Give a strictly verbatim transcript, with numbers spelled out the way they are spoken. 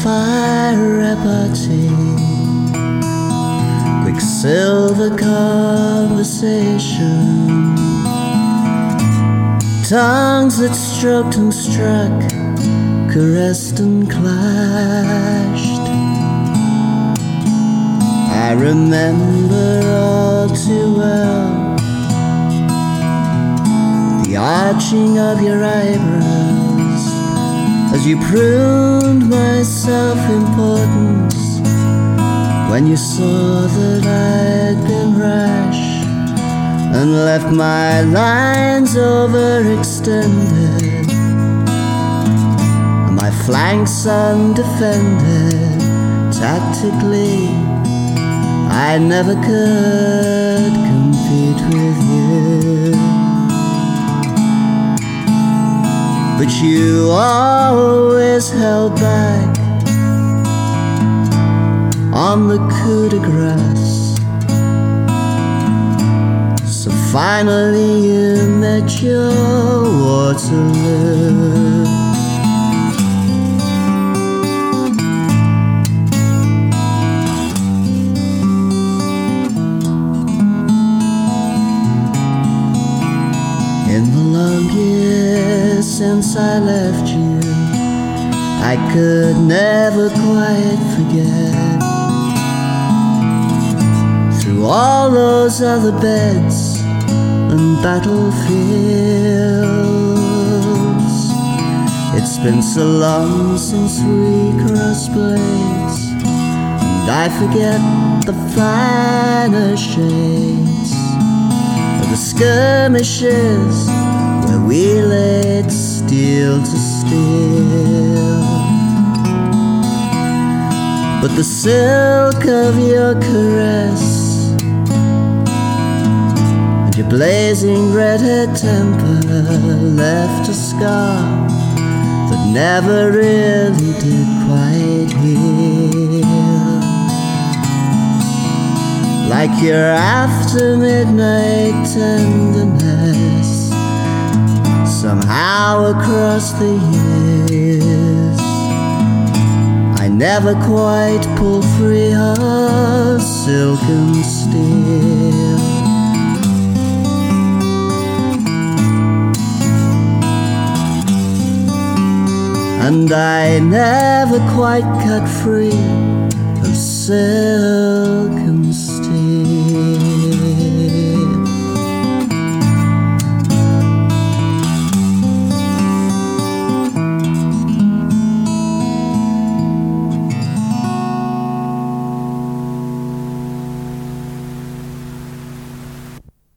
fire repartee, quicksilver conversation, tongues that stroked and struck, caressed and clashed. I remember all too well the arching of your eyebrows as you pruned my self-importance when you saw that I'd been rash and left my lines overextended and my flanks undefended. Tactically, I never could compete with you, but you always held back on the coup de grace. So finally you met your Waterloo. In the long years since I left you, I could never quite forget. Through all those other beds and battlefields, it's been so long since we crossed blades, and I forget the finer shades of the skirmishes where we laid steel to steel. But the silk of your caress and your blazing red-haired temper left a scar that never really did quite heal. Like your after midnight tenderness, somehow across the years, I never quite pulled free her silken steel. And I never quite cut free of silk